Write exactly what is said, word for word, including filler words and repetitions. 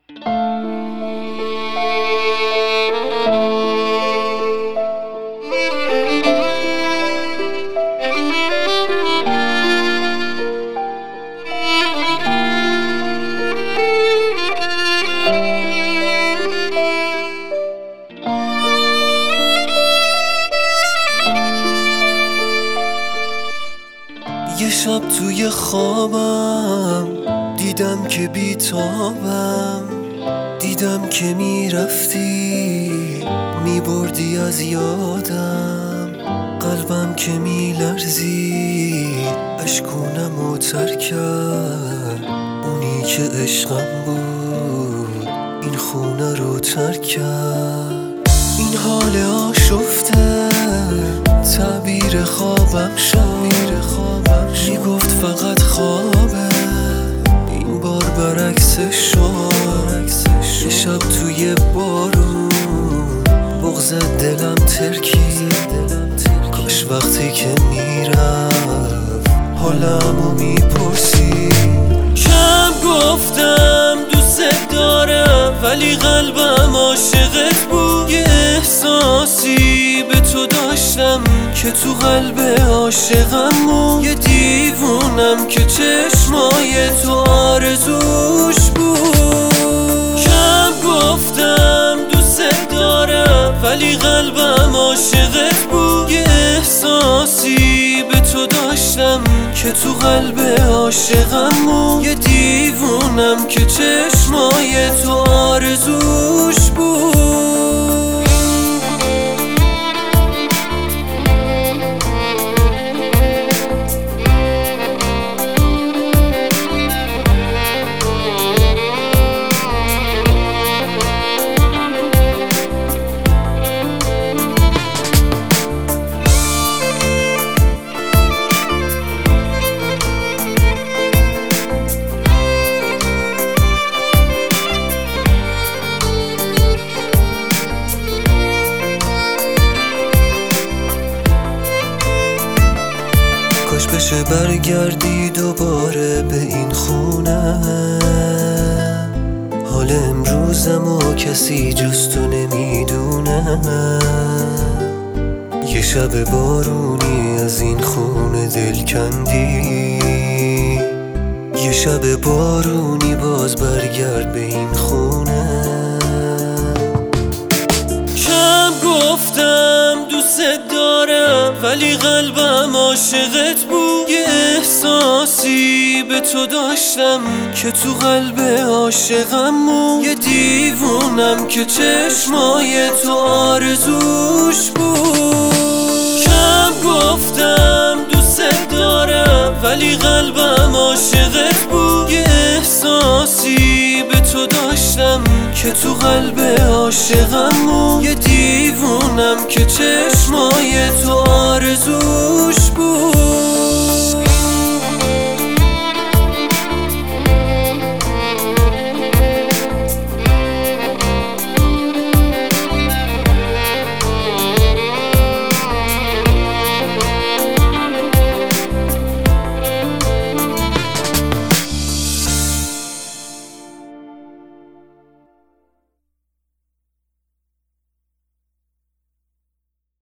یه شب توی خوابم دیدم که بیتابم، دیدم که میرفتی میبردی از یادم، قلبم که میلرزید اشکونمو تر کرد، اونی که عشقم بود این خونه رو ترک کرد. این حال آشفته تعبیر خوابم شد، میگفت فقط خوابه، این بار برعکسش شد. یه شب توی بارون بغض دلم ترکید، کاش وقتی که میرم حالمو میپرسی. کم گفتم دوست دارم ولی قلبم عاشقت بود، یه احساسی به تو داشتم که تو قلب عاشقم بود، یه دیوونم که چشمای تو آرزوش بود. کم گفتم دوست دارم ولی قلبم عاشقت بود، یه احساسی به تو داشتم که تو قلب عاشقم بود، یه دیوونم که چشمای تو آرزوش بود. کاش بشه برگردی دوباره به این خونه، حال امروزمو کسی جز تو نمیدونه. یه شب بارونی از این خونه دل کندی، یه شب بارونی باز برگرد به این خونه. کم گفتم دوست دارم ولی قلبم عاشقت بود، یه احساسی به تو داشتم که تو قلب عاشقم بود، یه دیوونم که چشمای تو آرزوش بود. کم گفتم دوست دارم ولی قلبم عاشقت بود، یه احساسی به تو داشتم که تو قلب عاشقم بود، یه دیوونم که چشمای تو آرزوش بود.